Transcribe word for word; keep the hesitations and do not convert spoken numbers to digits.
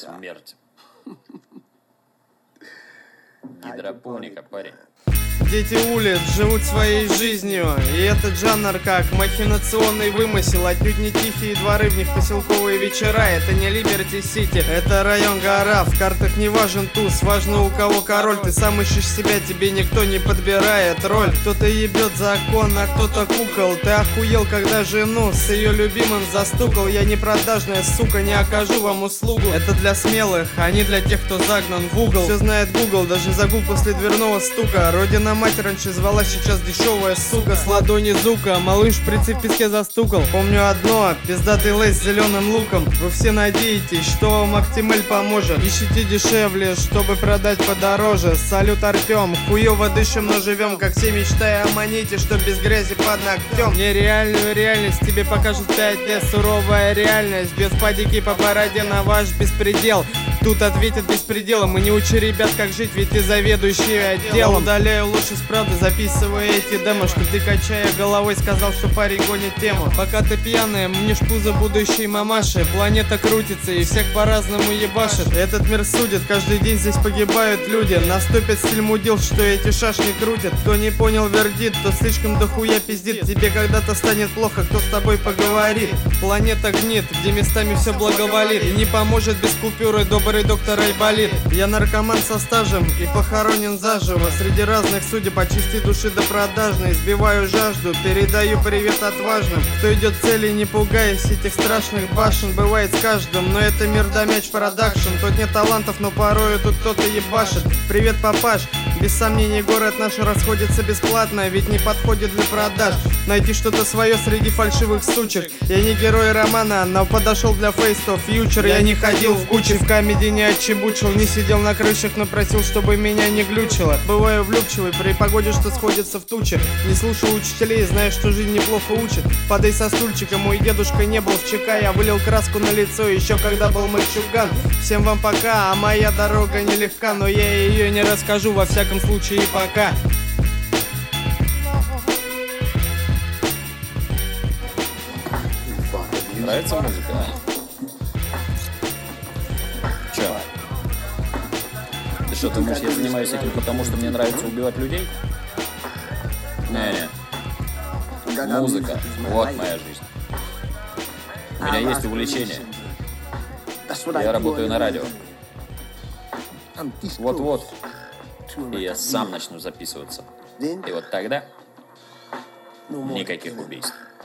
Смерть. Гидропоника, парень. Дети улиц живут своей жизнью, и этот жанр как махинационный вымысел. Отнюдь не тихие дворы, в них поселковые вечера. Это не Либерти-Сити, это район гора. В картах не важен туз, важно у кого король. Ты сам ищешь себя, тебе никто не подбирает роль. Кто-то ебет закон, а кто-то кукол. Ты охуел, когда жену с ее любимым застукал. Я не продажная сука, не окажу вам услугу. Это для смелых, а не для тех, кто загнан в угол. Все знает Google, даже загул после дверного стука. Родина мать раньше звала, сейчас дешевая сука. С ладони зука, малыш в шприцы в песке застукал. Помню одно, пиздатый лейс с зеленым луком. Вы все надеетесь, что вам Актимель поможет. Ищите дешевле, чтобы продать подороже. Салют, Артем, хуёво дышим, но живем. Как все мечтая о монете, что без грязи под ногтем. Нереальную реальность тебе покажут пять лет. Суровая реальность, без падики по бороде на ваш беспредел. Тут ответят беспределом, и не учи ребят как жить, ведь ты заведующий отделом. Удаляю ложь из правды, записывая эти демо, что ты, качая головой, сказал, что парень гонит тему. Пока ты пьяная, мнешь пузо будущей мамаши. Планета крутится и всех по-разному ебашит. Этот мир судит, каждый день здесь погибают люди. Наступит стиль мудил, что эти шашни крутят. Кто не понял вердикт, то слишком дохуя пиздит. Тебе когда-то станет плохо, кто с тобой поговорит. Планета гнит, где местами все благоволит. И не поможет без купюры добрый доктор Айболит. Я наркоман со стажем и похоронен заживо. Среди разных судеб от чистой души до продажной. Сбиваю жажду, передаю привет отважным. Кто идет цели, не пугаясь этих страшных башен. Бывает с каждым, но это мир да мяч продакшн. Тут нет талантов, но порою тут кто-то ебашит. Привет, папаш, без сомнений город наш расходится бесплатно, ведь не подходит для продаж. Найти что-то свое среди фальшивых сучек. Я не герой романа, но подошел для Face to Future. Я не ходил в Гуччи, в камеди не отчебучил. Не сидел на крышах, но просил, чтобы меня не глючило. Бываю влюбчивый при погоде, что сходится в тучи. Не слушал учителей, зная, что жизнь неплохо учит. Падай со стульчика, мой дедушка не был в ЧК. Я вылил краску на лицо, еще когда был мальчуган. Всем вам пока, а моя дорога нелегка, но я ее не расскажу, во всяком случае пока. Нравится музыка, а? Чё? Ты что, думаешь, я занимаюсь этим потому, что мне нравится убивать людей? Не-не. Музыка. Вот моя жизнь. У меня есть увлечение. Я работаю на радио. Вот-вот. И я сам начну записываться. И вот тогда никаких убийств.